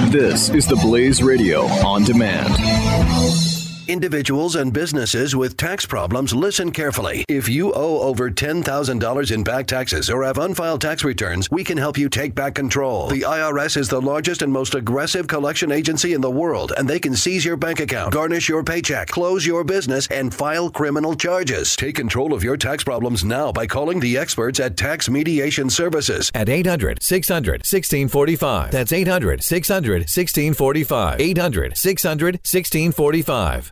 This is the Blaze Radio on demand. Individuals and businesses with tax problems, listen carefully. If you owe over $10,000 in back taxes or have unfiled tax returns, we can help you take back control. The IRS is the largest and most aggressive collection agency in the world, and they can seize your bank account, garnish your paycheck, close your business, and file criminal charges. Take control of your tax problems now by calling the experts at Tax Mediation Services at 800-600-1645. That's 800-600-1645. 800-600-1645.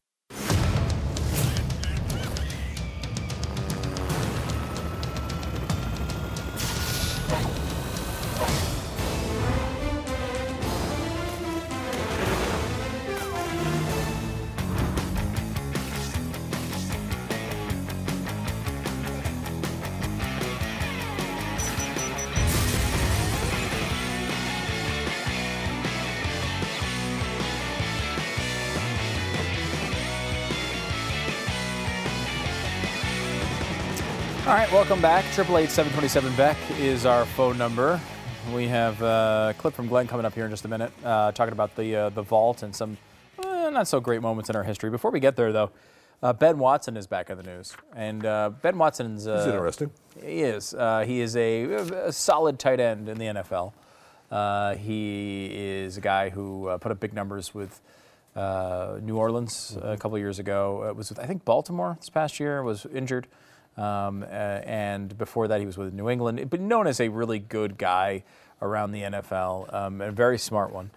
All right, welcome back. 888-727-BECK is our phone number. We have a clip from Glenn coming up here in just a minute, talking about the vault and some not so great moments in our history. Before we get there, though, Ben Watson is back in the news. And Ben Watson's... He's interesting. He is. He is a solid tight end in the NFL. He is a guy who put up big numbers with New Orleans a couple of years ago. It was with, I think, Baltimore this past year, was injured. And before that, he was with New England, but known as a really good guy around the NFL, and a very smart one.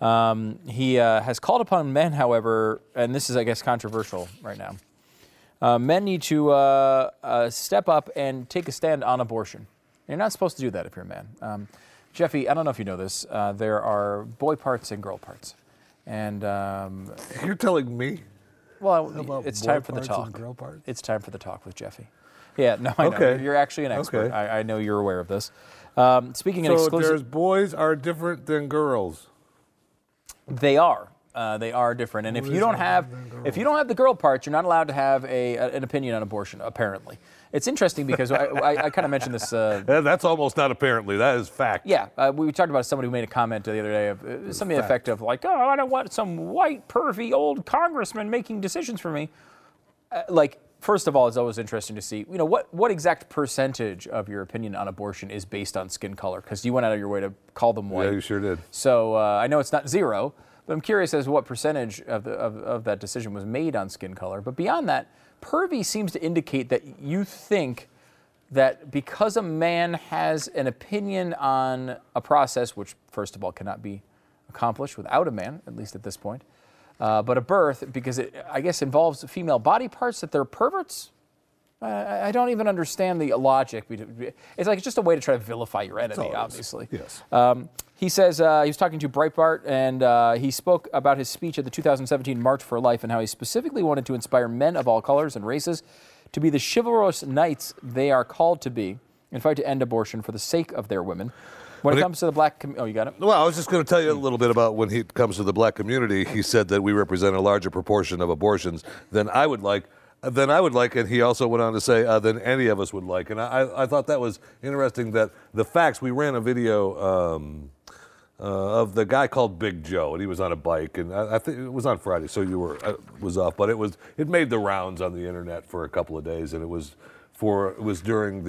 He has called upon men, however, and this is, I guess, controversial right now. Men need to step up and take a stand on abortion. You're not supposed to do that if you're a man. Jeffy, I don't know if you know this. There are boy parts and girl parts. And you're telling me? Well, it's time for the talk. It's time for the talk with Jeffy. Yeah, no, I know. You're actually an expert. Okay. I know you're aware of this. Speaking in So exclusive... there's boys are different than girls. They are. They are different. And if you don't have the girl parts, you're not allowed to have an opinion on abortion, apparently. It's interesting because I kind of mentioned this... That's almost not apparently. That is fact. Yeah. We talked about somebody who made a comment the other day of something to the effect of like, oh, I don't want some white, pervy old congressman making decisions for me. First of all, it's always interesting to see, what exact percentage of your opinion on abortion is based on skin color? Because you went out of your way to call them white. Yeah, you sure did. So I know it's not zero, but I'm curious as to what percentage of that decision was made on skin color. But beyond that, pervy seems to indicate that you think that because a man has an opinion on a process, which first of all cannot be accomplished without a man, at least at this point, but a birth, because it, I guess, involves female body parts, that they're perverts? I don't even understand the logic. It's like just a way to try to vilify your enemy, obviously. Yes. He says he was talking to Breitbart, and he spoke about his speech at the 2017 March for Life and how he specifically wanted to inspire men of all colors and races to be the chivalrous knights they are called to be and fight to end abortion for the sake of their women. When it comes to the black community... Oh, you got it? Well, I was just going to tell you a little bit about when it comes to the black community. He said that we represent a larger proportion of abortions than I would like, and he also went on to say than any of us would like. And I thought that was interesting that the facts, we ran a video of the guy called Big Joe, and he was on a bike, and I think it was on Friday, so you was off, but it made the rounds on the internet for a couple of days, and it was during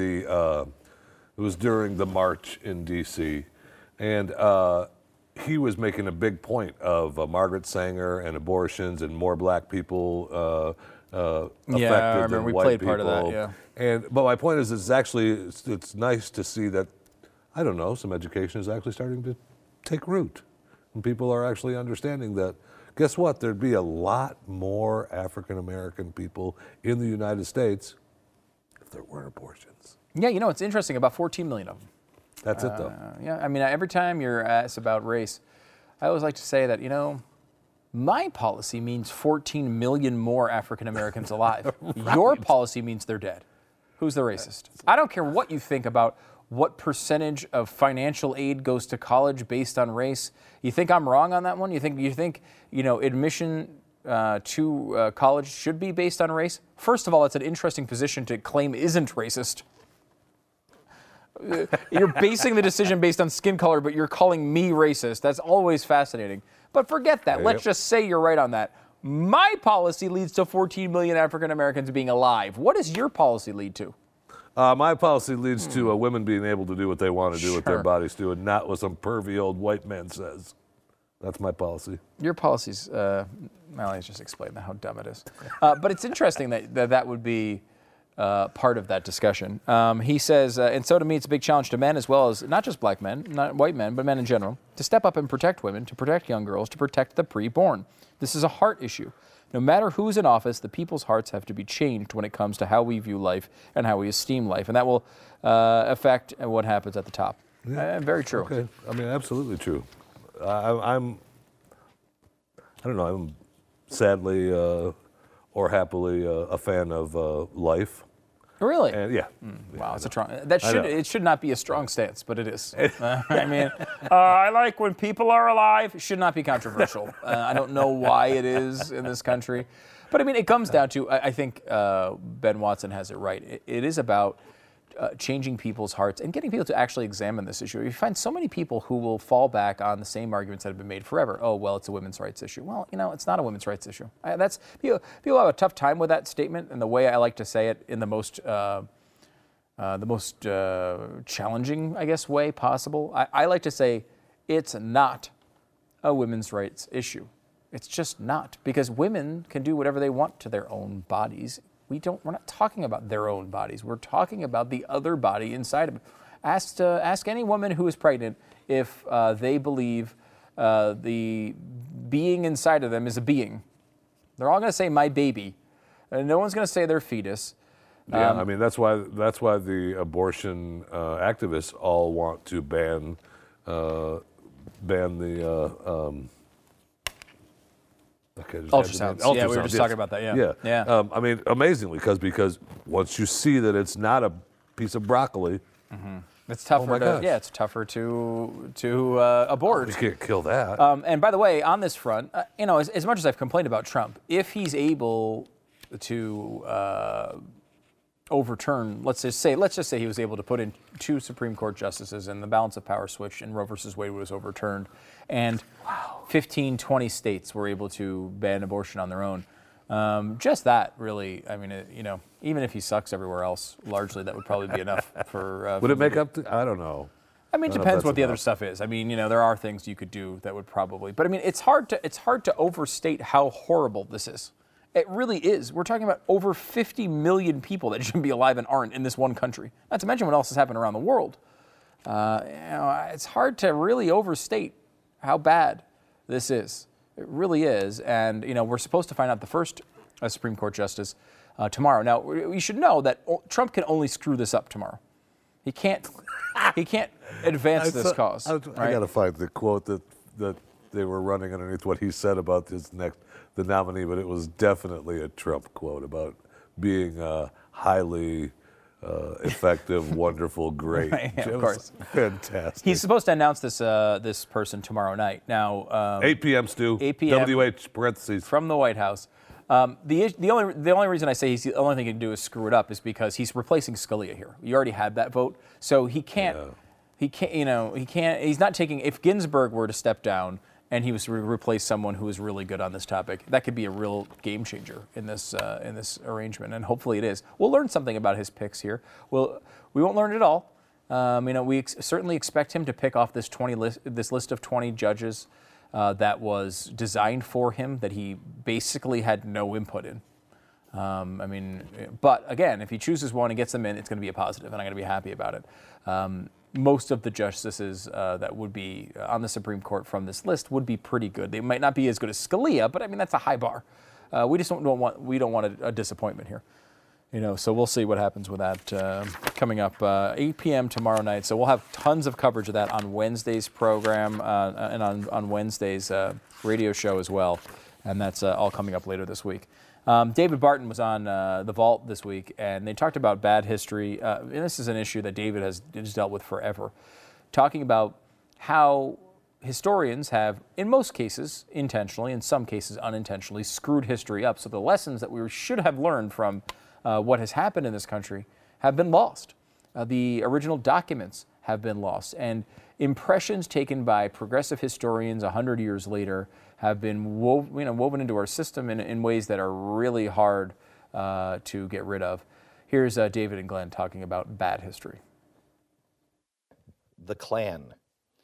the march in D.C., and he was making a big point of Margaret Sanger and abortions and more black people affected I remember than we white played people. part of that, yeah. But my point is, it's nice to see that, I don't know, some education is actually starting to take root, and people are actually understanding that. Guess what? There'd be a lot more African American people in the United States if there weren't abortions. Yeah, it's interesting. About 14 million of them. That's it, though. Yeah, I mean, every time you're asked about race, I always like to say that, my policy means 14 million more African Americans alive. Right. Your policy means they're dead. Who's the racist? I don't care what you think about what percentage of financial aid goes to college based on race. You think I'm wrong on that one? You think admission to college should be based on race? First of all, it's an interesting position to claim isn't racist. You're basing the decision based on skin color, but you're calling me racist. That's always fascinating. But forget that. Let's just say you're right on that. My policy leads to 14 million African Americans being alive. What does your policy lead to? My policy leads to women being able to do what they want to do with their bodies too, and not what some pervy old white man says. That's my policy. Your policies, Mallory's just explained how dumb it is. But it's interesting that would be part of that discussion. He says, and so to me, it's a big challenge to men as well as not just black men, not white men, but men in general, to step up and protect women, to protect young girls, to protect the preborn. This is a heart issue. No matter who's in office, the people's hearts have to be changed when it comes to how we view life and how we esteem life. And that will affect what happens at the top. Very true. Okay. I mean, absolutely true. I'm sadly or happily a fan of life. Really? And yeah. Wow, it's it should not be a strong stance, but it is. I mean, I like when people are alive. It should not be controversial. I don't know why it is in this country, but I mean, it comes down to I think Ben Watson has it right. It is about changing people's hearts and getting people to actually examine this issue. You find so many people who will fall back on the same arguments that have been made forever. Oh, well, it's a women's rights issue. Well, it's not a women's rights issue. People have a tough time with that statement, and the way I like to say it in the most challenging, I guess, way possible. I like to say it's not a women's rights issue. It's just not, because women can do whatever they want to their own bodies. We're not talking about their own bodies. We're talking about the other body inside of them. Ask any woman who is pregnant if they believe the being inside of them is a being. They're all going to say my baby. No one's going to say their fetus. Yeah, I mean that's why the abortion activists all want to ban the ultrasounds. Yeah, we were just talking about that. Yeah. I mean, amazingly, because once you see that it's not a piece of broccoli, it's tougher. It's tougher to abort. You can't kill that. And by the way, on this front, as much as I've complained about Trump, if he's able to overturn, let's just say he was able to put in 2 Supreme Court justices and the balance of power switched and Roe versus Wade was overturned, and 15, 20 states were able to ban abortion on their own. Just that, really, I mean, even if he sucks everywhere else, largely that would probably be enough for... would it make up to, I don't know. I mean, it depends what the other stuff is. I mean, there are things you could do that would probably... But I mean, it's hard to overstate how horrible this is. It really is. We're talking about over 50 million people that shouldn't be alive and aren't in this one country. Not to mention what else has happened around the world. It's hard to really overstate how bad this is. It really is. And, we're supposed to find out the first Supreme Court justice tomorrow. Now, we should know that Trump can only screw this up tomorrow. He can't advance this cause. I got to find the quote that they were running underneath what he said about the nominee, but it was definitely a Trump quote about being highly effective, wonderful, great. Right, of course. Fantastic. He's supposed to announce this person tomorrow night. Now, 8 p.m. Stu. 8 p.m. WH parentheses from the White House. The only reason I say he's the only thing he can do is screw it up is because he's replacing Scalia here. You already had that vote, so he can't. Yeah. He can't. He's not taking. If Ginsburg were to step down and he was to replace someone who is really good on this topic, that could be a real game changer in this arrangement, and hopefully it is. We'll learn something about his picks here. We won't learn it all. We certainly expect him to pick off this list of 20 judges that was designed for him, that he basically had no input in. But again, if he chooses one and gets them in, it's going to be a positive, and I'm going to be happy about it. Most of the justices that would be on the Supreme Court from this list would be pretty good. They might not be as good as Scalia, but that's a high bar. We just don't want a disappointment here. So we'll see what happens with that coming up 8 p.m. tomorrow night. So we'll have tons of coverage of that on Wednesday's program and on Wednesday's radio show as well. And that's all coming up later this week. David Barton was on The Vault this week, and they talked about bad history. And this is an issue that David has dealt with forever, talking about how historians have, in most cases, intentionally, in some cases unintentionally, screwed history up. So the lessons that we should have learned from what has happened in this country have been lost. the original documents have been lost. And impressions taken by progressive historians 100 years later have been woven into our system in ways that are really hard to get rid of. Here's David and Glenn talking about bad history. The Klan.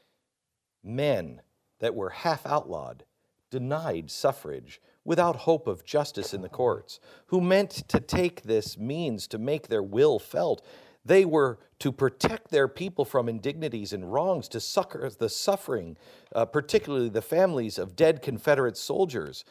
Men that were half outlawed, denied suffrage without hope of justice in the courts, who meant to take this means to make their will felt. They were to protect their people from indignities and wrongs, to succor the suffering, particularly the families of dead Confederate soldiers,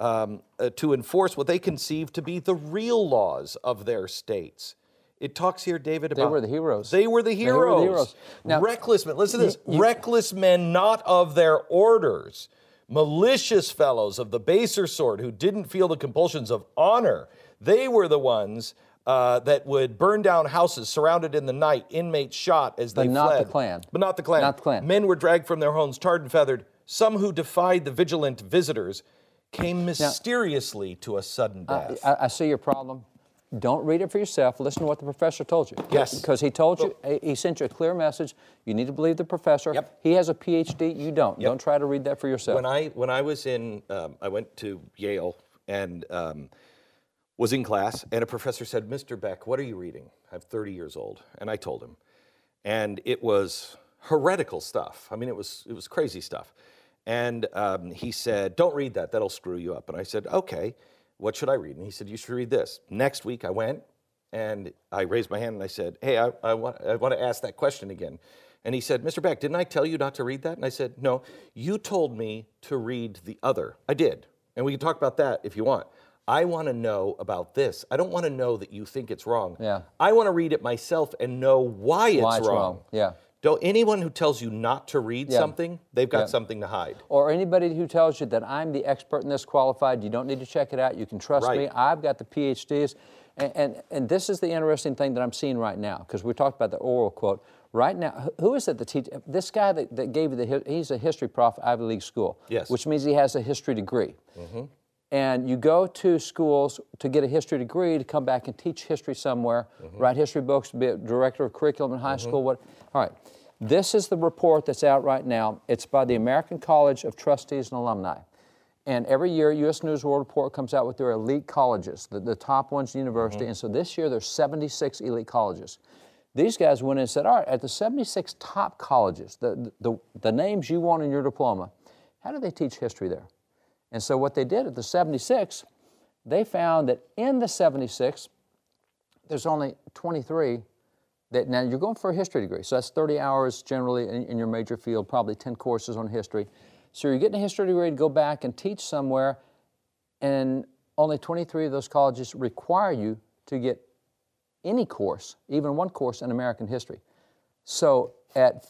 to enforce what they conceived to be the real laws of their states. It talks here, David, about... They were the heroes. They were the heroes. They were the heroes. Now, reckless men, listen to this, reckless men not of their orders, malicious fellows of the baser sort who didn't feel the compulsions of honor. They were the ones that would burn down houses surrounded in the night, inmates shot as they fled. But not the Klan. But not the Klan. Not the Klan. Men were dragged from their homes, tarred and feathered. Some who defied the vigilant visitors came mysteriously to a sudden death. I see your problem. Don't read it for yourself. Listen to what the professor told you. Yes. Because he told you, he sent you a clear message. You need to believe the professor. Yep. He has a PhD. You don't. Yep. Don't try to read that for yourself. When I was in, I went to Yale and was in class, and a professor said, "Mr. Beck, what are you reading?" I'm 30 years old, and I told him, and it was heretical stuff. I mean, it was crazy stuff. And he said, "Don't read that. That'll screw you up." And I said, "Okay. What should I read?" And he said, "You should read this." Next week I went and I raised my hand and I said, "Hey, I want to ask that question again." And he said, "Mr. Beck, didn't I tell you not to read that?" And I said, "No, you told me to read the other." I did. And we can talk about that if you want. I want to know about this. I don't want to know that you think it's wrong. Yeah. I want to read it myself and know why it's wrong. Yeah. Don't, anyone who tells you not to read something, they've got something to hide. Or anybody who tells you that I'm the expert in this, qualified, you don't need to check it out, you can trust me, I've got the PhDs. And this is the interesting thing that I'm seeing right now, because we talked about the oral quote. Right now, who is it that teaches? This guy that gave you he's a history prof at Ivy League school. Yes. Which means he has a history degree. Mm-hmm. And you go to schools to get a history degree to come back and teach history somewhere, write history books, be a director of curriculum in high school. All right. This is the report that's out right now. It's by the American College of Trustees and Alumni. And every year, U.S. News World Report comes out with their elite colleges, the top ones in the university. And so this year, there's 76 elite colleges. These guys went in and said, all right, at the 76 top colleges, the names you want in your diploma, how do they teach history there? And so what they did at the 76, they found that in the 76, there's only 23 that, now you're going for a history degree, so that's 30 hours generally in your major field, probably 10 courses on history. So you're getting a history degree to go back and teach somewhere, and only 23 of those colleges require you to get any course, even one course in American history. So at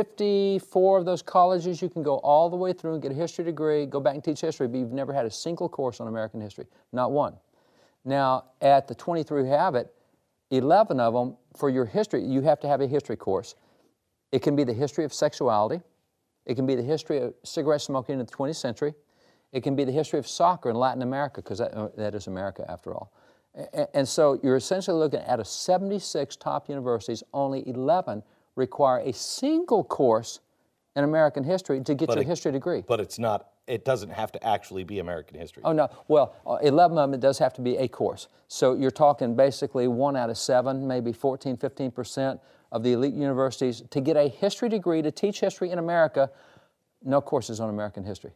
54 of those colleges, you can go all the way through and get a history degree, go back and teach history, but you've never had a single course on American history, not one. Now, at the 23 who have it, 11 of them, for your history, you have to have a history course. It can be the history of sexuality. It can be the history of cigarette smoking in the 20th century. It can be the history of soccer in Latin America, because that is America after all. And so you're essentially looking at 76 top universities, only 11 require a single course in American history to get your history degree. But it's not, it doesn't have to actually be American history. Oh, no. Well, 11 of them, it does have to be a course. So you're talking basically 1 out of 7, maybe 14, 15% of the elite universities to get a history degree to teach history in America, no courses on American history.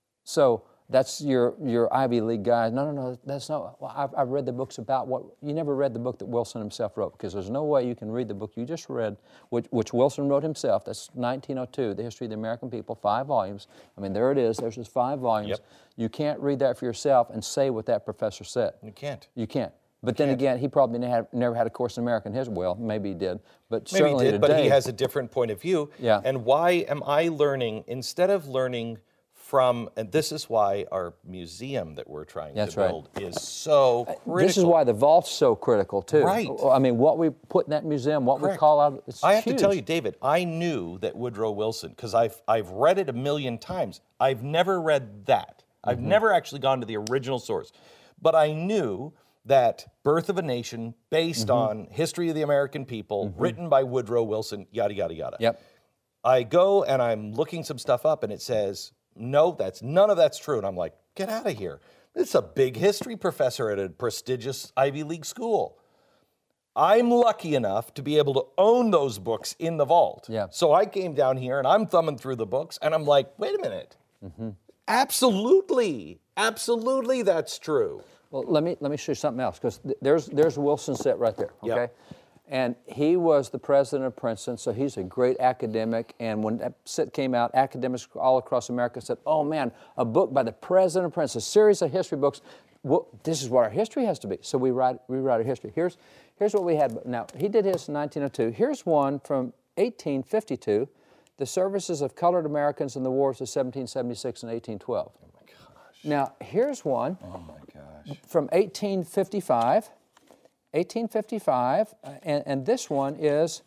So that's your Ivy League guys. No, that's not. Well, I've read the books about what, you never read the book that Wilson himself wrote, because there's no way you can read the book you just read, which Wilson wrote himself. That's 1902, The History of the American People, 5 volumes. I mean, there it is. There's just 5 volumes. Yep. You can't read that for yourself and say what that professor said. You can't. You can't. But then again, he probably never had a course in American history. Well, maybe he did, but maybe certainly he did, today, but he has a different point of view. Yeah. And why am I learning, instead of learning from, and this is why our museum that we're trying to build is so critical. This is why the vault's so critical, too. Right. I mean, what we put in that museum, what we call out, it's I have huge. to tell you, David, I knew that Woodrow Wilson, because I've read it a million times. I've never read that. I've never actually gone to the original source. But I knew that Birth of a Nation, based on history of the American people, written by Woodrow Wilson, yada, yada, yada. Yep. I go and I'm looking some stuff up and it says, no, none of that's true. And I'm like, get out of here. It's a big history professor at a prestigious Ivy League school. I'm lucky enough to be able to own those books in the vault. Yeah. So I came down here and I'm thumbing through the books and I'm like, wait a minute. Absolutely that's true. Well, let me show you something else, because there's Wilson set right there, okay? Yep. And he was the president of Princeton, so he's a great academic. And when that set came out, academics all across America said, oh man, a book by the president of Princeton, a series of history books. Well, this is what our history has to be. So we rewrite our history. Here's what we had. Now, he did his in 1902. Here's one from 1852, The Services of Colored Americans in the Wars of 1776 and 1812. Oh my gosh. Now, here's one from 1855. 1855, and this one is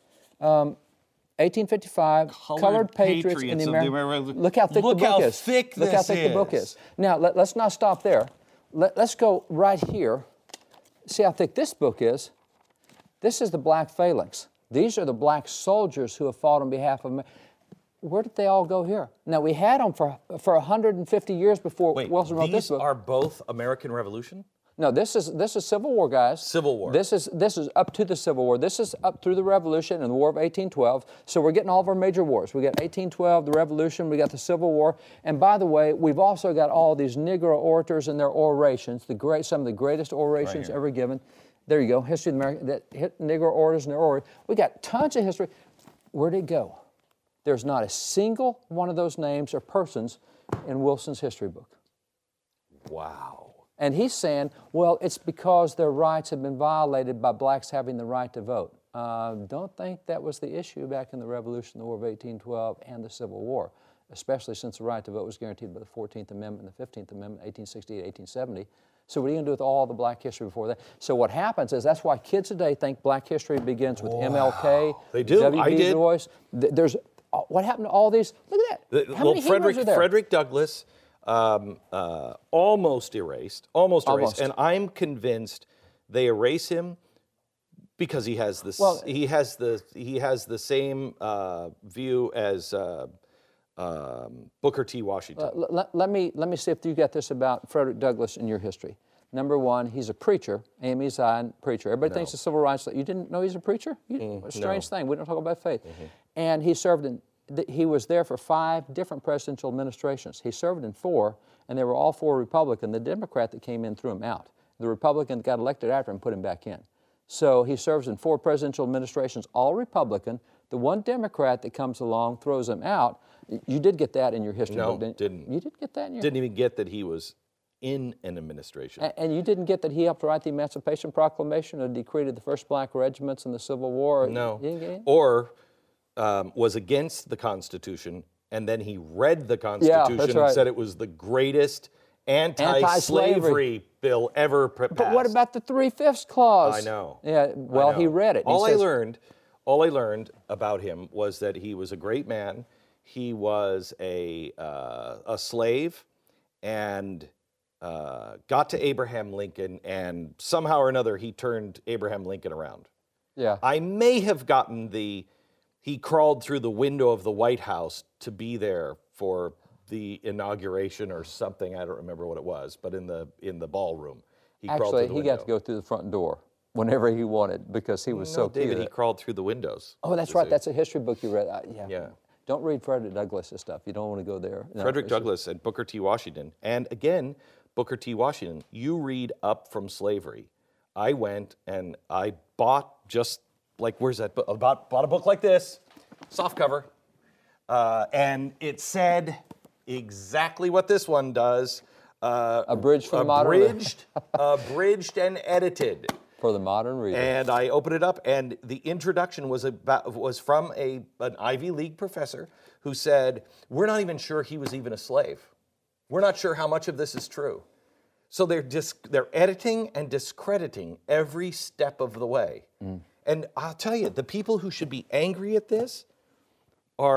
1855, Colored Patriots in the American. Look how thick the book is. Look how thick the book is. Now, let's not stop there. Let's go right here. See how thick this book is. This is the Black Phalanx. These are the black soldiers who have fought on behalf of America. Where did they all go here? Now, we had them for 150 years before Wilson wrote this book. These are both American Revolution? No, this is Civil War, guys. Civil War. This is up to the Civil War. This is up through the Revolution and the War of 1812. So we're getting all of our major wars. We got 1812, the Revolution, we got the Civil War, and by the way, we've also got all these Negro orators and their orations, some of the greatest orations ever given. There you go, history of America. Negro orators and their orations. We got tons of history. Where'd it go? There's not a single one of those names or persons in Wilson's history book. Wow. And he's saying, well, it's because their rights have been violated by blacks having the right to vote. Don't think that was the issue back in the Revolution, the War of 1812, and the Civil War, especially since the right to vote was guaranteed by the 14th Amendment and the 15th Amendment, 1868, 1870. So what are you going to do with all the black history before that? So what happens is that's why kids today think black history begins with MLK, They do. W.B. Du Bois. There's what happened to all these? Look at that. How many heroes are there? Frederick Douglass, almost erased, and I'm convinced they erase him because he has this. Well, he has the same view as Booker T. Washington. Let me see if you got this about Frederick Douglass in your history. Number one, he's a preacher, AME Zion preacher. Everybody thinks the civil rights. You didn't know he's a preacher? A strange thing. We don't talk about faith. And he served in. He was there for 5 different presidential administrations. He served in 4, and they were all 4 Republican. The Democrat that came in threw him out. The Republican that got elected after him put him back in. So he serves in 4 presidential administrations, all Republican. The one Democrat that comes along throws him out. You did get that in your history book, didn't you? Didn't. You did get that in your Didn't even get that he was in an administration. And you didn't get that he helped write the Emancipation Proclamation or decreed the first black regiments in the Civil War? No. You didn't get it? Or was against the Constitution, and then he read the Constitution and said it was the greatest anti-slavery bill ever passed. But what about the 3/5 clause? I know. Yeah, well, he read it. All I learned about him was that he was a great man. He was a slave, and got to Abraham Lincoln, and somehow or another he turned Abraham Lincoln around. Yeah. I may have gotten he crawled through the window of the White House to be there for the inauguration or something. I don't remember what it was, but in the ballroom, he crawled through the window. Actually, he got to go through the front door whenever he wanted because he was so David, cute. he crawled through the windows. Oh, that's right. That's a history book you read. Yeah. Don't read Frederick Douglass' stuff. You don't want to go there. No, Frederick Douglass and Booker T. Washington. And again, Booker T. Washington, you read Up from Slavery. I went and I bought where's that book? Bought a book like this, soft cover, and it said exactly what this one does. Abridged from modern. Abridged and edited. For the modern reader. And I opened it up, and the introduction was from an Ivy League professor who said, "We're not even sure he was even a slave. We're not sure how much of this is true." So they're editing and discrediting every step of the way. And I'll tell you, the people who should be angry at this are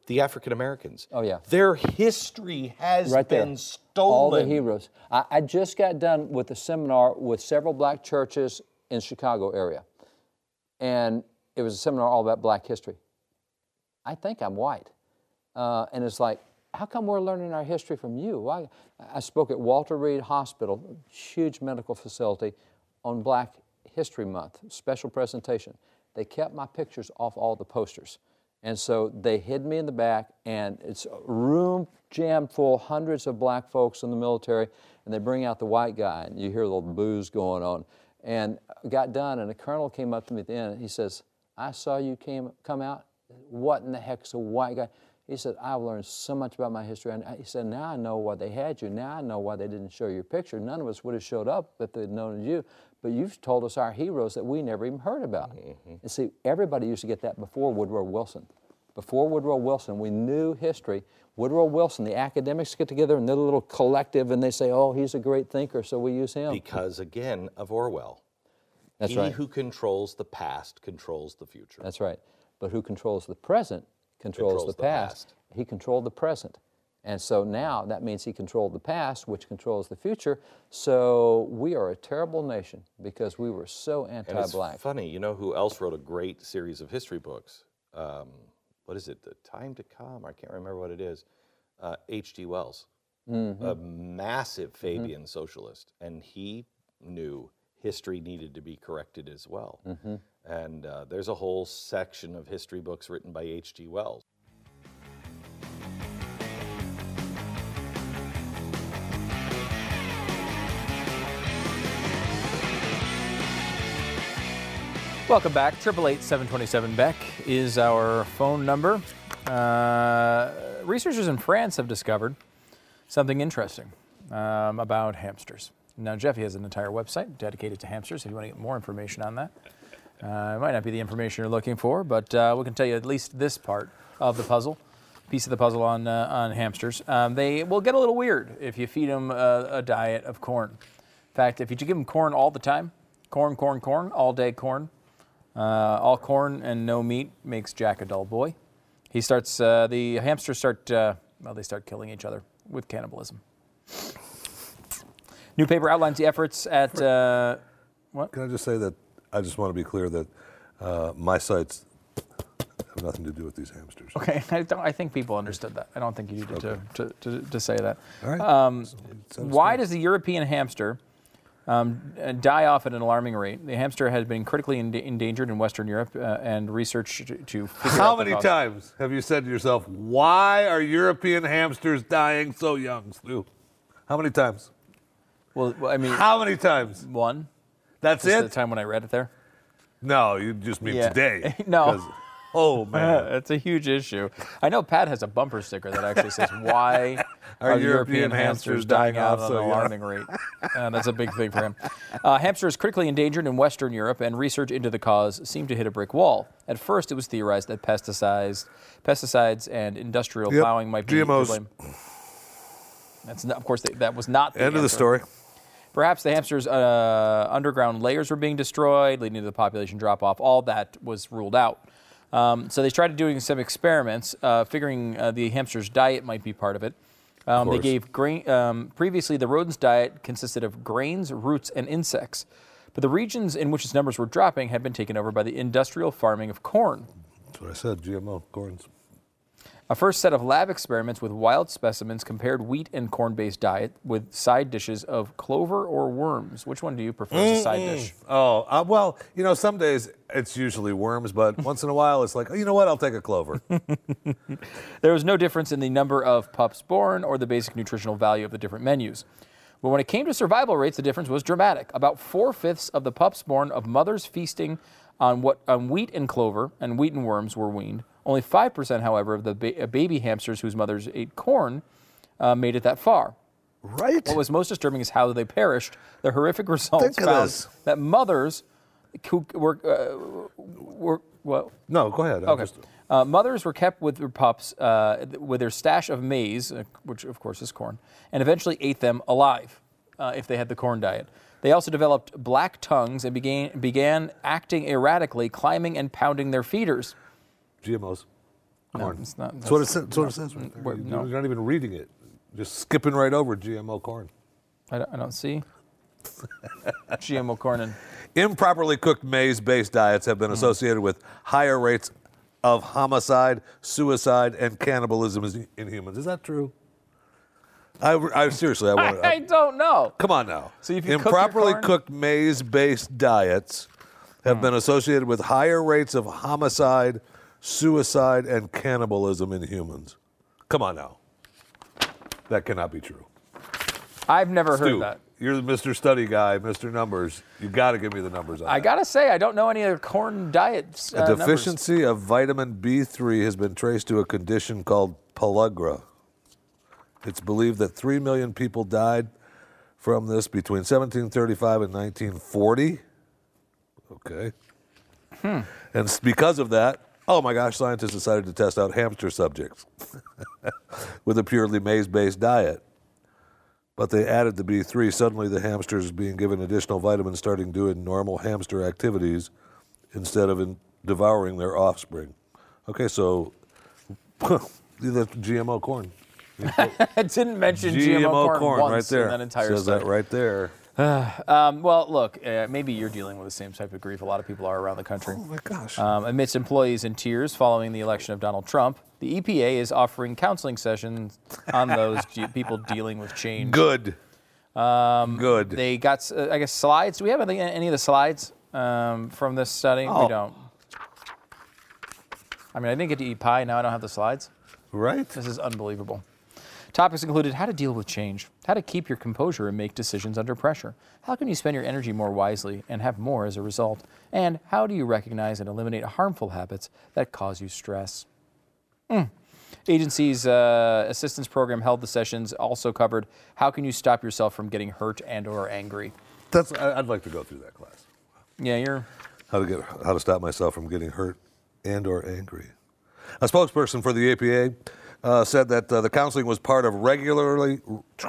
the African Americans. Oh, yeah. Their history has Right there. been stolen. All the heroes. I just got done with a seminar with several black churches in Chicago area. And it was a seminar all about black history. I think I'm white. And it's like, how come we're learning our history from you? I spoke at Walter Reed Hospital, huge medical facility, on Black History Month, special presentation. They kept my pictures off all the posters. And so they hid me in the back, and it's a room jammed full, hundreds of black folks in the military, and they bring out the white guy, and you hear the little boos going on. And I got done, and a colonel came up to me at the end, and he says, I saw you come out. What in the heck's a white guy? He said, I've learned so much about my history. And he said, now I know why they had you. Now I know why they didn't show your picture. None of us would have showed up if they'd known you. But you've told us our heroes that we never even heard about. And see, everybody used to get that before Woodrow Wilson. Before Woodrow Wilson, we knew history. Woodrow Wilson, the academics get together in their little collective and they say, oh, he's a great thinker, so we use him. Because, again, of Orwell. That's right. He who controls the past controls the future. That's right. But who controls the present controls the past. He controlled the present. And so now that means he controlled the past, which controls the future. So we are a terrible nation because we were so anti-black. And it's funny, you know who else wrote a great series of history books? What is it, The Time to Come? I can't remember what it is. H.G. Wells, a massive Fabian socialist, and he knew history needed to be corrected as well. And there's a whole section of history books written by H.G. Wells. Welcome back. 888-727-BECK is our phone number. Researchers in France have discovered something interesting about hamsters. Now, Jeffy has an entire website dedicated to hamsters if you want to get more information on that. It might not be the information you're looking for, but we can tell you at least this part of the puzzle, piece of the puzzle on hamsters. They will get a little weird if you feed them a diet of corn. In fact, if you give them corn all the time, corn, all day corn, all corn and no meat makes Jack a dull boy. He starts, the hamsters start, they start killing each other with cannibalism. New paper outlines the efforts at, what? Can I just say that I just want to be clear that my sites have nothing to do with these hamsters. Okay, I think people understood that. I don't think you needed to say that. All right. Why does the European hamster die off at an alarming rate? The hamster has been critically endangered in Western Europe, and research to figure How out many times have you said to yourself, why are European hamsters dying so young, Stu? How many times? Well, I mean, how many times? One. That's Just it? the time when I read it there. No, you just mean today. No. Oh, man. It's a huge issue. I know Pat has a bumper sticker that actually says, why are European hamsters dying out at an alarming rate? That's a big thing for him. Hamster is critically endangered in Western Europe, and research into the cause seemed to hit a brick wall. At first, it was theorized that pesticides and industrial plowing might be GMOs. to blame. That's not, of course, that was not the End of the story. Perhaps the hamster's underground layers were being destroyed, leading to the population drop-off. All that was ruled out. So they started doing some experiments, figuring the hamster's diet might be part of it. They gave grain. Previously, the rodent's diet consisted of grains, roots, and insects. But the regions in which its numbers were dropping had been taken over by the industrial farming of corn. That's what I said, GMO, corns. A first set of lab experiments with wild specimens compared wheat and corn-based diet with side dishes of clover or worms. Which one do you prefer as a side dish? Oh, well, you know, some days it's usually worms, but once in a while it's like, oh, you know what, I'll take a clover. There was no difference in the number of pups born or the basic nutritional value of the different menus. But when it came to survival rates, the difference was dramatic. About 4/5 of the pups born of mothers feasting on wheat and clover and wheat and worms were weaned. Only 5%, however, of the baby hamsters whose mothers ate corn made it that far. Right. What was most disturbing is how they perished. The horrific results found that mothers who were well. No, go ahead. Okay. Mothers were kept with their pups with their stash of maize, which of course is corn, and eventually ate them alive if they had the corn diet. They also developed black tongues and began acting erratically, climbing and pounding their feeders. GMOs. corn. No, it's not. That's what it says right there. No. You're not even reading it. Just skipping right over GMO corn. I don't see GMO corn in. Improperly cooked maize-based diets have been associated with higher rates of homicide, suicide, and cannibalism in humans. Is that true? I seriously, I want to. I don't know. Come on now. So if you cook your improperly corn- cooked maize-based diets have been associated with higher rates of homicide, suicide, and cannibalism in humans. Come on now. That cannot be true. I've never heard Stu, that. you're the Mr. Study guy, Mr. Numbers. You got to give me the numbers on I that. gotta say, I don't know any other corn diets. A deficiency of vitamin B3 has been traced to a condition called pellagra. It's believed that 3 million people died from this between 1735 and 1940. Okay. And because of that, oh my gosh, scientists decided to test out hamster subjects with a purely maize-based diet. But they added the B3. Suddenly the hamsters being given additional vitamins starting doing normal hamster activities instead of devouring their offspring. Okay, so that's GMO corn. I didn't mention GMO corn once right there. in that entire Says study. that right there. Well, look, maybe you're dealing with the same type of grief a lot of people are around the country. Oh my gosh. Amidst employees in tears following the election of Donald Trump, the EPA is offering counseling sessions on those people dealing with change. Good. Good. They got, I guess, slides. Do we have any of the slides from this study? Oh. We don't. I mean, I didn't get to eat pie. Now I don't have the slides. Right? This is unbelievable. Topics included how to deal with change, how to keep your composure and make decisions under pressure, how can you spend your energy more wisely and have more as a result, and how do you recognize and eliminate harmful habits that cause you stress. Agency's assistance program held the sessions, also covered how can you stop yourself from getting hurt and or angry. I'd like to go through that class. Yeah, you're... How to stop myself from getting hurt and or angry. A spokesperson for the APA said that the counseling was part of regular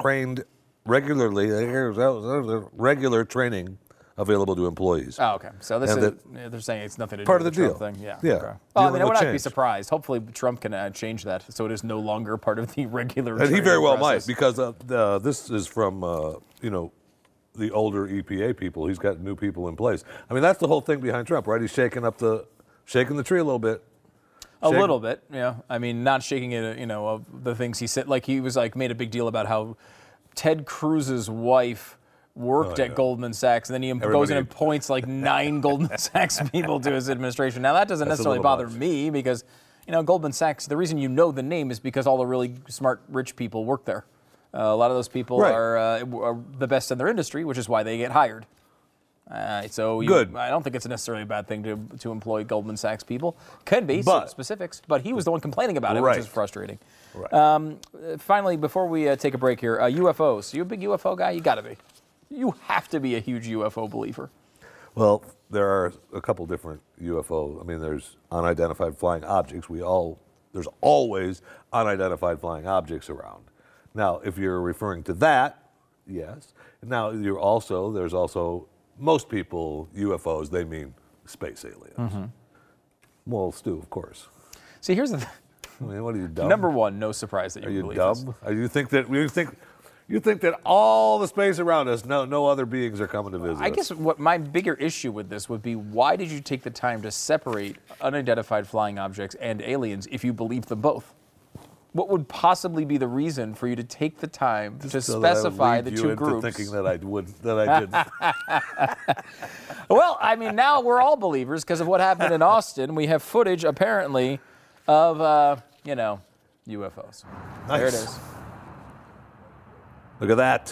training available to employees. Oh, okay. So this And is, they're saying it's nothing to part do of with the the Trump deal. thing. Yeah. Yeah. Okay. Well, I Dealing mean, I would with not be change. surprised. Hopefully Trump can change that so it is no longer part of the regular And he training very well process. might, because this is from, the older EPA people. He's got new people in place. I mean, that's the whole thing behind Trump, right? He's shaking the tree a little bit. A little bit, yeah. I mean, not shaking it, of the things he said. Like, he was made a big deal about how Ted Cruz's wife worked at Goldman Sachs, and then he goes in and points 9 Goldman Sachs people to his administration. Now, that doesn't That's a necessarily little bother much. me because, Goldman Sachs, the reason you know the name is because all the really smart, rich people work there. A lot of those people Right. are the best in their industry, which is why they get hired. Good. I don't think it's necessarily a bad thing to employ Goldman Sachs people. Could be But- specifics, but he was the one complaining about it, Right. which is frustrating. Right. Finally, before we take a break here, UFOs. You a big UFO guy? You got to be. You have to be a huge UFO believer. Well, there are a couple different UFO. I mean, there's unidentified flying objects. There's always unidentified flying objects around. Now, if you're referring to that, yes. Now, there's also most people, UFOs, they mean space aliens. Mm-hmm. Well, Stu, of course. See, here's the I mean, what are you, dumb? number one. No surprise that you Are you believe dumb? this. Are you think that all the space around us, no other beings are coming to visit I us? guess what my bigger issue with this would be, why did you take the time to separate unidentified flying objects and aliens if you believe them both? What would possibly be the reason for you to take the time to So that I would specify lead the you two into groups? thinking that I did. Well, I mean, now we're all believers because of what happened in Austin. We have footage, apparently, of, UFOs. There it Nice. is. Look at that.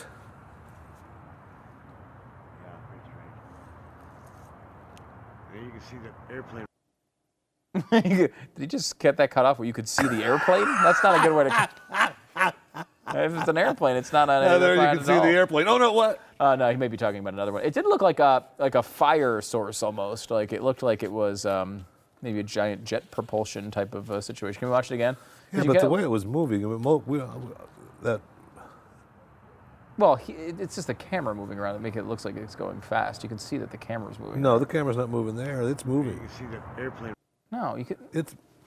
There you can see the airplane. Did he just get that cut off where you could see the airplane? That's not a good way to... If it's an airplane, it's not an Yeah, there you airplane can see at all. the airplane. Oh no, what? No, he may be talking about another one. It did look like a fire source almost. Like it looked like it was maybe a giant jet propulsion type of situation. Can we watch it again? Yeah, Did you but get the it? way it was moving, I mean, that. Well, it's just the camera moving around that make it looks like it's going fast. You can see that the camera's moving. No, the camera's not moving there. It's You moving. can see the airplane. No, you could. It's.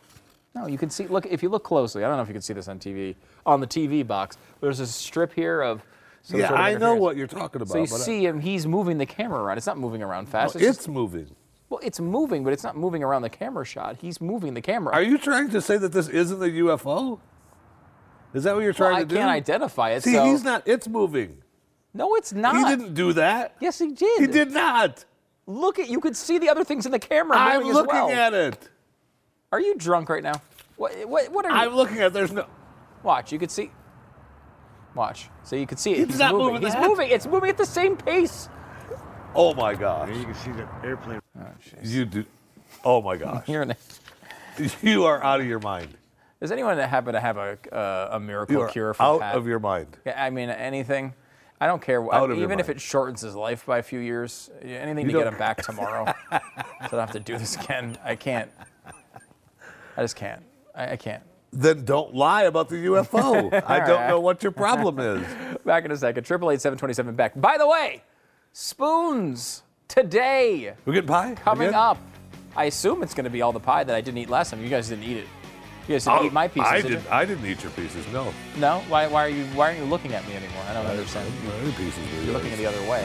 No, you can see. Look, if you look closely, I don't know if you can see this on TV, on the TV box. There's a strip here of. Some sort of I know interference. what you're talking about. So you but see him. He's moving the camera around. It's not moving around fast. it's just- moving. well, it's moving, but it's not moving around the camera shot. He's moving the camera. Are you trying to say that this isn't a UFO? Is that what you're trying Well, to do? I can't identify it. See, so. he's not. It's moving. No, it's not. He didn't do that. Yes, he did. He did not. Look at. You could see the other things in the camera I'm moving looking as well. at it. Are you drunk right now? What are you? I'm looking at. There's no. Watch. You could see. Watch. So you could see it. He's not moving He's that. moving. It's moving at the same pace. Oh my gosh. There you can see the airplane. You do. Oh my gosh. You're an, You are out of your mind. does anyone happen to have a miracle You are cure for out Pat? of your mind. Yeah, I mean, anything. I don't care. Out of your Even if mind. it shortens his life by a few years, anything to get him back tomorrow. So I don't have to do this again. I can't. I just can't. I can't. Then don't lie about the UFO. I don't know what your problem is. Back in a second. 888-727 back. By the way, spoons today We getting pie? coming Again? up. I assume it's going to be all the pie that I didn't eat last time. You guys didn't eat it. You guys didn't eat my pieces. I did you? I didn't eat your pieces. No. No. Why aren't you looking at me anymore? I don't understand. My pieces were You're looking yours. the other way.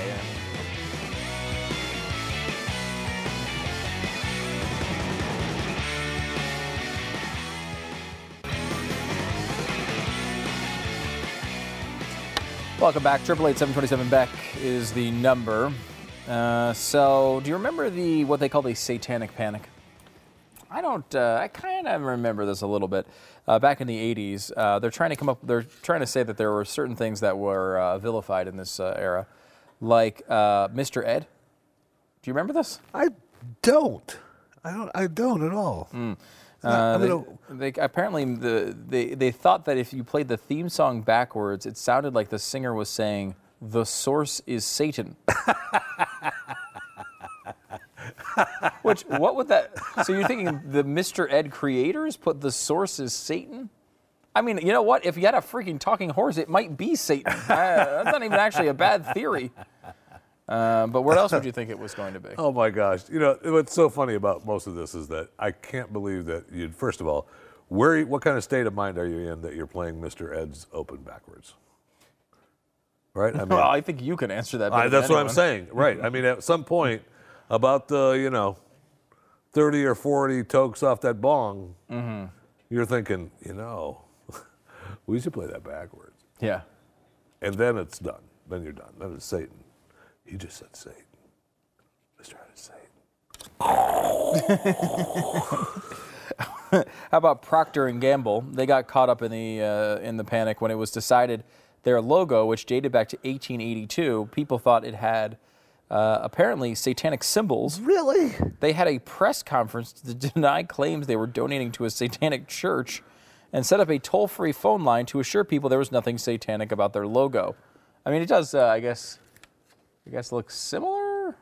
Welcome back. 888-727 Beck is the number. So, do you remember what they call the Satanic Panic? I don't. I kind of remember this a little bit. Back in the 80s, they're trying to say that there were certain things that were vilified in this era, like Mr. Ed. Do you remember this? I don't. I don't at all. They apparently they thought that if you played the theme song backwards, it sounded like the singer was saying, "The source is Satan." What would that? So you're thinking the Mr. Ed creators put the source is Satan? I mean, you know what? If you had a freaking talking horse, it might be Satan. That's not even actually a bad theory. But what else would you think it was going to be? Oh my gosh! You know what's so funny about most of this is that I can't believe that you'd. First of all, what kind of state of mind are you in that you're playing Mr. Ed's Open backwards? Right? I mean, Well, I think you can answer that. better that's than what I'm anyone. saying. Right? I mean, at some point, about the 30 or 40 tokes off that bong, you're thinking, we should play that backwards, Yeah. and then it's done. Then you're done. Then it's Satan. He just said Satan. Mr. Ed is Satan. How about Procter and Gamble? They got caught up in the panic when it was decided their logo, which dated back to 1882, people thought it had apparently satanic symbols. Really? They had a press conference to deny claims they were donating to a satanic church and set up a toll-free phone line to assure people there was nothing satanic about their logo. I mean, it does, I guess look similar.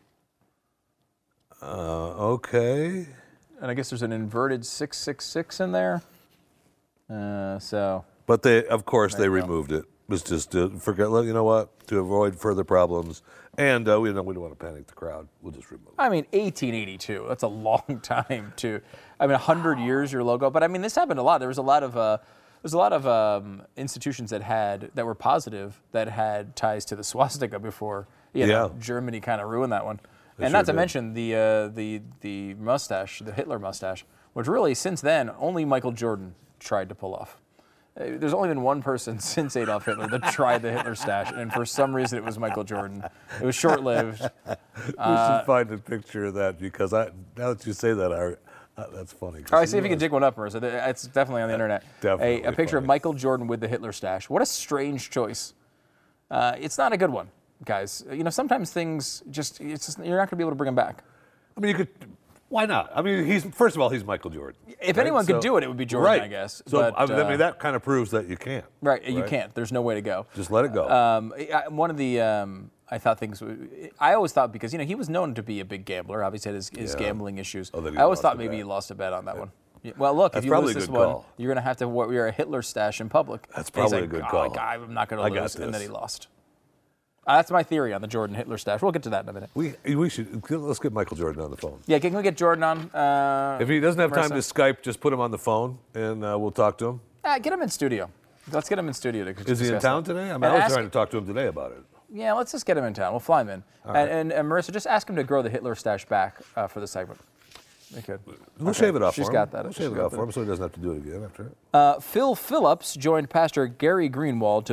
Okay. And I guess there's an inverted 666 in there. So... But of course, they removed it. It was just to forget. You know what? To avoid further problems, and we don't want to panic the crowd. We'll just remove it. I mean, 1882. That's a long time to. I mean, 100 years your logo. But I mean, this happened a lot. There was a lot of institutions that were positive that had ties to the swastika before. Germany kind of ruined that one. They And not sure to did. mention the mustache, the Hitler mustache, which really since then only Michael Jordan tried to pull off. There's only been one person since Adolf Hitler that tried the Hitler stash, and for some reason it was Michael Jordan. It was short-lived. We should find a picture of that because now that you say that, that's funny. All right, see if you can dig one up, Marissa. It's definitely on the internet. Definitely A picture of funny. Michael Jordan with the Hitler stash. What a strange choice. It's not a good one, guys. Sometimes things you're not going to be able to bring them back. I mean, you could. Why not? I mean, first of all, he's Michael Jordan. If right? anyone could do it, it would be Jordan, right. I guess. So But, I mean, that kind of proves that you can't. Right, you can't. There's no way to go. Just let it go. One of the I thought things. I always thought because he was known to be a big gambler. Obviously, had his gambling issues. Oh, that he I always lost thought a maybe bet. he lost a bet on that one. Yeah, well, look, That's if you probably lose a this good one, call. you're going to have to wear a Hitler stash in public. That's And he's probably like, a good "Oh, call. like, I'm not going I to got lose, and then this. he lost. That's my theory on the Jordan Hitler stash. We'll get to that in a minute. We should let's get Michael Jordan on the phone. Yeah, can we get Jordan on? If he doesn't have time to Marissa? Skype, just put him on the phone and we'll talk to him. Get him in studio. Let's get him in studio. Is he in town today? I was trying to talk to him today about it. Yeah, let's just get him in town. We'll fly him in. And Marissa, just ask him to grow the Hitler stash back for the segment. They could. We'll shave it off She's for him. got that. We'll shave it off for him so he doesn't have to do it again after it. Phil Phillips joined Pastor Gary Greenwald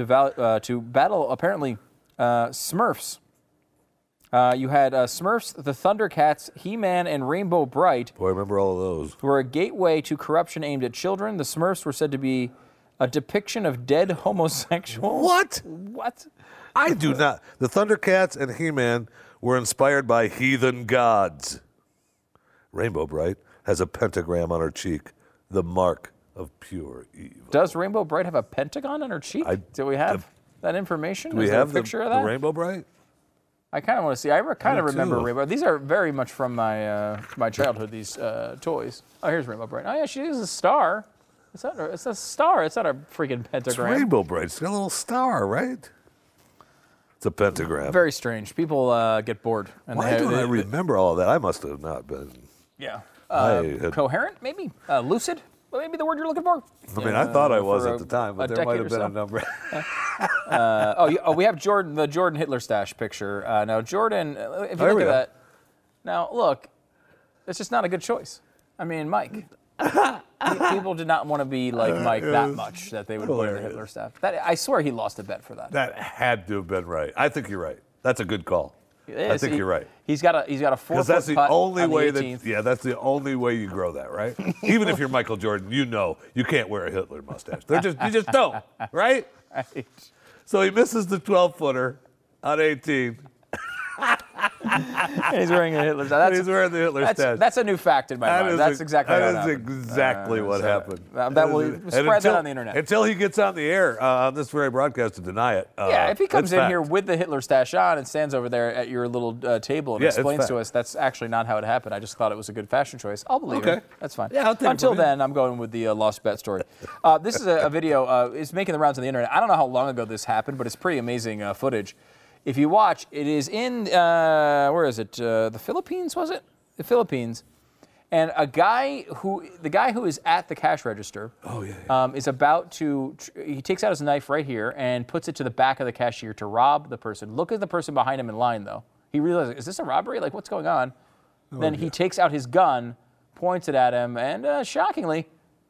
to battle apparently Smurfs. You had Smurfs, the Thundercats, He-Man, and Rainbow Bright. Boy, I remember all of those. Were a gateway to corruption aimed at children. The Smurfs were said to be a depiction of dead homosexuals. What? What? I do not. The Thundercats and He-Man were inspired by heathen gods. Rainbow Bright has a pentagram on her cheek, the mark of pure evil. Does Rainbow Bright have a pentagon on her cheek? Do we have that information? Do we Is there have a picture of that? the Rainbow Bright? I kind of want to see. I kind of Me remember too. Rainbow. These are very much from my my childhood. These toys. Oh, here's Rainbow Bright. Oh yeah, she is a star. It's a star. It's not a freaking It's pentagram. Rainbow Bright. It's got a little star, right? It's a pentagram. Very strange. People get bored. And Why don't I remember all of that? I must have not been. Yeah. I had- Coherent, maybe. Lucid. Well, maybe the word you're looking for. I mean, I thought I was for at the time, but a there might decade have or been so. a number. We have the Jordan Hitler stash picture. Now, Jordan, if you There look we at go. that, now look, it's just not a good choice. I mean, Mike. People did not want to be like Mike that much that they would wear the Hitler staff. I swear he lost a bet for that. That had to have been right. I think you're right. That's a good call. I think you're right. He's got a 4-foot Because that's the putt only on the way 18th. that's the only way you grow that, right? Even if you're Michael Jordan, you know you can't wear a Hitler mustache. You just don't, right? Right. So he misses the 12-footer on 18. And he's wearing a Hitler stash. He's wearing the Hitler stash. That's a new fact in my mind. That's exactly what happened. exactly what happened. That will spread that on the internet. Until he gets on the air on this very broadcast to deny it. Yeah, if he comes it's in here fact. with the Hitler stash on and stands over there at your little table and Yeah, it's explains to fact. us that's actually not how it happened. I just thought it was a good fashion choice. I'll believe Okay. it. That's fine. Yeah, I'll take it Until from you. then, I'm going with the lost bet story. This is a video. It's making the rounds on the internet. I don't know how long ago this happened, but it's pretty amazing footage. If you watch, it is in, where is it? The Philippines, was it? The Philippines. And the guy who is at the cash register is about to, he takes out his knife right here and puts it to the back of the cashier to rob the person. Look at the person behind him in line, though. He realizes, is this a robbery? Like, what's going on? Then he takes out his gun, points it at him, and shockingly,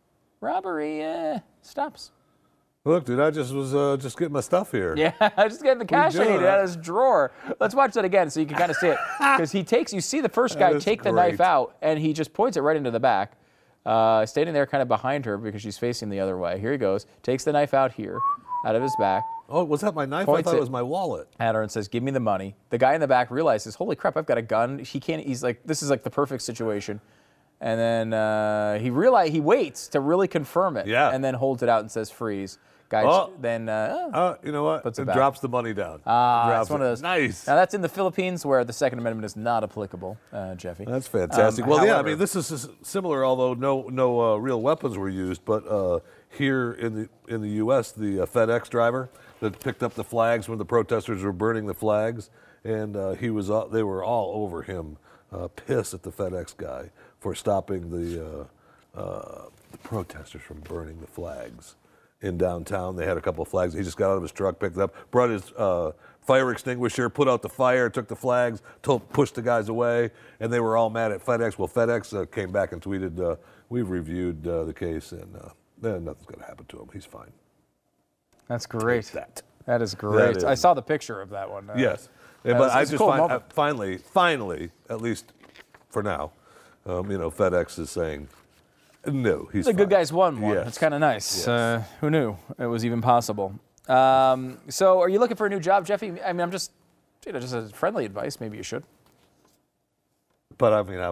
robbery stops. Look, dude, I just was just getting my stuff here. Yeah, just getting the cash I doing? needed out of his drawer. Let's watch that again so you can kind of see it. Because you see the first guy That is take the knife great. out, and he just points it right into the back, standing there kind of behind her because she's facing the other way. Here he goes, takes the knife out here, out of his back, Oh, was that my knife? Points I thought it. it was my wallet. at her and says, "Give me the money." The guy in the back realizes, "Holy crap, I've got a gun." He's like, "This is like the perfect situation." And then he waits to really confirm it. Yeah. And then holds it out and says, "Freeze." Guy then You know what? Puts it It back. drops the money down. it's Drops one it. of those. Nice. Now that's in the Philippines where the Second Amendment is not applicable, Jeffy. That's fantastic. Well, yeah, I however- mean, this is similar, although no real weapons were used. But here in the U.S., the FedEx driver that picked up the flags when the protesters were burning the flags, and they were all over him, pissed at the FedEx guy for stopping the protesters from burning the flags in downtown. They had a couple of flags. He just got out of his truck, picked it up, brought his fire extinguisher, put out the fire, took the flags, pushed the guys away, and they were all mad at FedEx. Well, FedEx came back and tweeted, "We've reviewed the case, and nothing's going to happen to him. He's fine." That's great. That. That is great. is. I saw the picture of that one. Yes, that but was- I it's a just cool find moment. finally, at least for now, FedEx is saying, "No, he's The good fine." guys won one. Yes. It's kind of nice. Yes. Who knew it was even possible? So, are you looking for a new job, Jeffy? I mean, I'm just, just as friendly advice. Maybe you should. But I mean,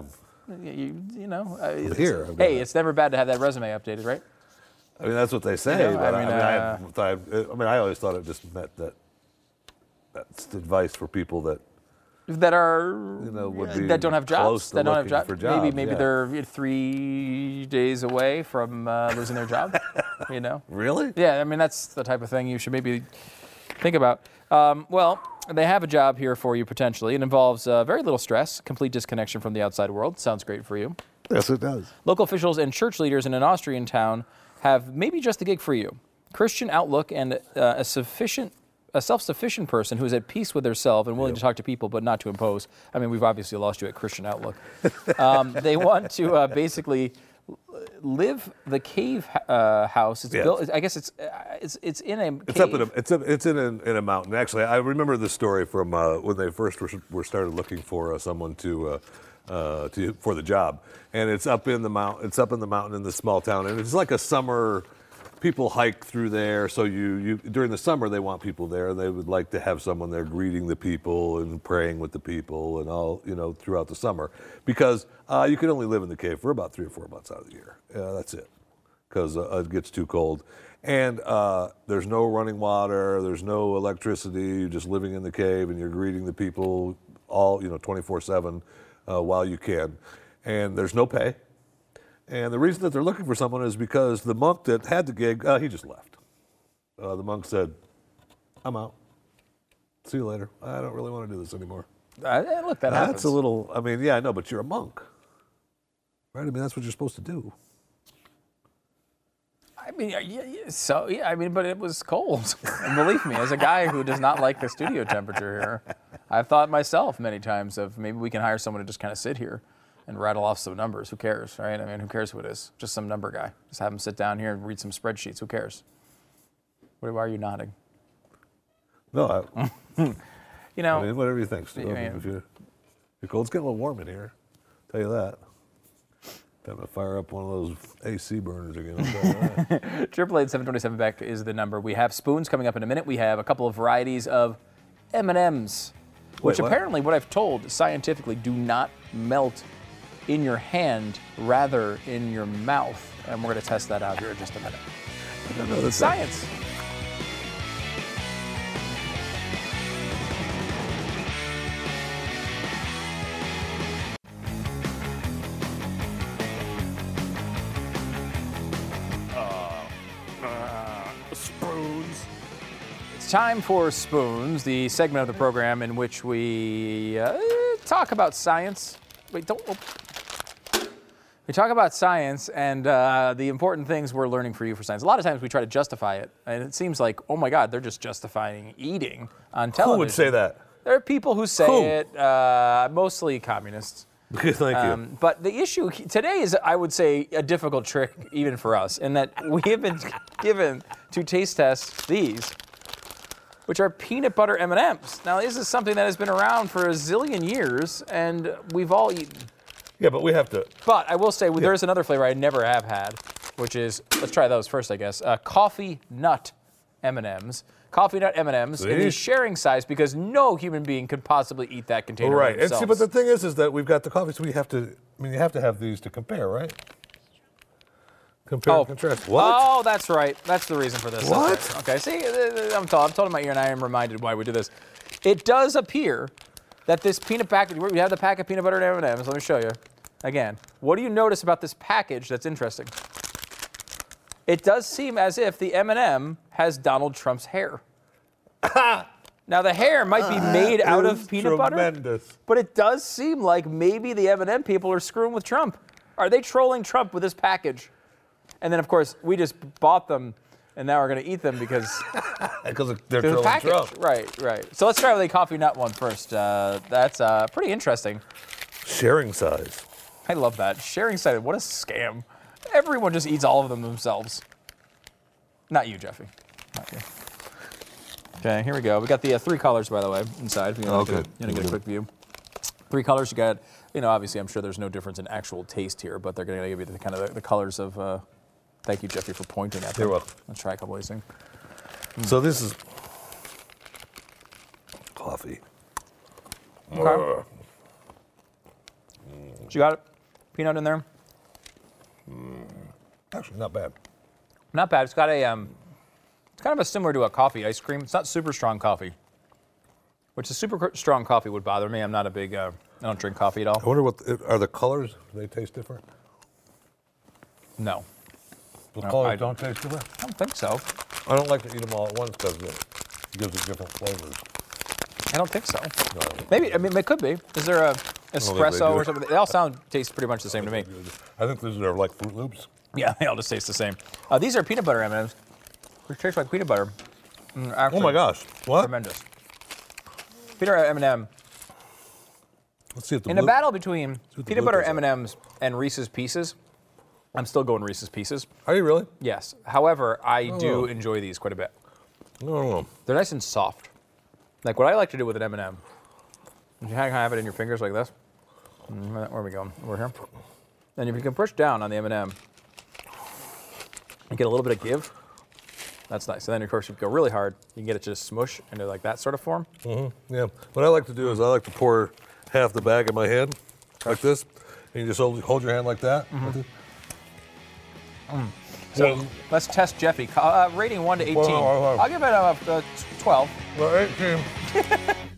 here, I've got Hey, it. it's never bad to have that resume updated, right? that's what they say. You know, but I I always thought it just meant that that's advice for people that That are would be that don't have jobs. close to That don't have looking jobs. for jobs, Maybe yeah. they're 3 days away from losing their job. Really? Yeah, I mean that's the type of thing you should maybe think about. Well, they have a job here for you potentially. It involves very little stress, complete disconnection from the outside world. Sounds great for you. Yes, it does. Local officials and church leaders in an Austrian town have maybe just the gig for you. Christian outlook and a self-sufficient person who is at peace with herself and willing to talk to people but not to impose. I mean, we've obviously lost you at Christian outlook. They want to basically live the cave house. It's built. I guess it's in a cave. It's in a mountain. Actually, I remember the story from when they first were started looking for someone to for the job, and it's up in the mountain. It's up in the mountain in this small town, and it's like a summer. People hike through there, so you during the summer they want people there. They would like to have someone there greeting the people and praying with the people and all throughout the summer, because you can only live in the cave for about 3 or 4 months out of the year. That's it, because it gets too cold, and there's no running water, there's no electricity. You're just living in the cave and you're greeting the people all 24/7 while you can, and there's no pay. And the reason that they're looking for someone is because the monk that had the gig, he just left. The monk said, "I'm out. See you later. I don't really want to do this anymore." Look, that happens. That's a little, I know, but you're a monk. Right? I mean, that's what you're supposed to do. But it was cold. And believe me, as a guy who does not like the studio temperature here, I've thought myself many times of maybe we can hire someone to just kind of sit here and rattle off some numbers. Who cares, right? I mean, who cares who it is? Just some number guy. Just have him sit down here and read some spreadsheets. Who cares? Why are you nodding? No, whatever you think, Stu. Yeah. If you're cold, it's getting a little warm in here. Tell you that. Time to fire up one of those AC burners again. 888-727 Beck is the number. We have spoons coming up in a minute. We have a couple of varieties of M&Ms, which apparently, what I've told scientifically, do not melt in your hand, rather in your mouth. And we're going to test that out here in just a minute. It's science. Spoons. It's time for Spoons, the segment of the program in which we talk about science. Wait, don't. Oh. We talk about science and the important things we're learning for you for science. A lot of times we try to justify it, and it seems like, oh my God, they're just justifying eating on television. Who would say that? There are people who say it, mostly communists. Thank you. But the issue today is, I would say, a difficult trick even for us, in that we have been given to taste test these, which are peanut butter M&Ms. Now, this is something that has been around for a zillion years, and we've all eaten. Yeah, but we have to. But I will say, there is another flavor I never have had, which is, let's try those first, I guess, coffee nut M&Ms. Coffee nut M&Ms in the sharing size, because no human being could possibly eat that container Right. themselves. And see, but the thing is that we've got the coffee, so we have to. you have to have these to compare, right? Compare and contrast. What? Oh, that's right. That's the reason for this. What? Okay. See, I'm told in my ear, and I am reminded why we do this. It does appear that this peanut package. We have the pack of peanut butter and M&Ms. Let me show you. Again, what do you notice about this package that's interesting? It does seem as if the M&M has Donald Trump's hair. Now, the hair might be made out of peanut butter, but it does seem like maybe the M&M people are screwing with Trump. Are they trolling Trump with this package? And then, of course, we just bought them, and now we're going to eat them because they're trolling Trump. Right. So let's try with the coffee nut one first. That's pretty interesting. Sharing size. I love that. Sharing size. What a scam. Everyone just eats all of them themselves. Not you, Jeffy. Not you. Okay, here we go. We got the 3 colors, by the way, inside. If you want to get a quick view. 3 colors. You got, obviously, I'm sure there's no difference in actual taste here, but they're going to give you the colors of. Thank you, Jeffy, for pointing at them. You're welcome. Let's try a couple of these things. So this is coffee. Okay. So you got it? Peanut in there? Actually, not bad. Not bad. It's got a, it's kind of a similar to a coffee ice cream. It's not super strong coffee, which a super strong coffee would bother me. I'm not a big, I don't drink coffee at all. I wonder are the colors, do they taste different? No. The colors don't taste different? I don't think so. I don't like to eat them all at once because gives it different flavors. I don't think so. Maybe, I mean, it could be. Is there a espresso or something? They all taste pretty much the same to me. I think these are like Fruit Loops. Yeah, they all just taste the same. These are peanut butter M&Ms. Which taste like peanut butter. Oh my gosh! What? Tremendous. Peanut butter M&M. Let's see if the In a battle between peanut butter M&Ms and Reese's Pieces, I'm still going Reese's Pieces. Are you really? Yes. However, I do enjoy these quite a bit. No. They're nice and soft. Like what I like to do with an M&M, you have it in your fingers like this. Where are we going? Over here. And if you can push down on the M&M and get a little bit of give, that's nice. And then, of course, if you go really hard, you can get it to just smush into like that sort of form. Yeah. What I like to do is I like to pour half the bag in my hand, like this, and you just hold your hand like that. So let's test Jeffy. Rating 1 to 18. Well, I'll give it a 12. Well, 18.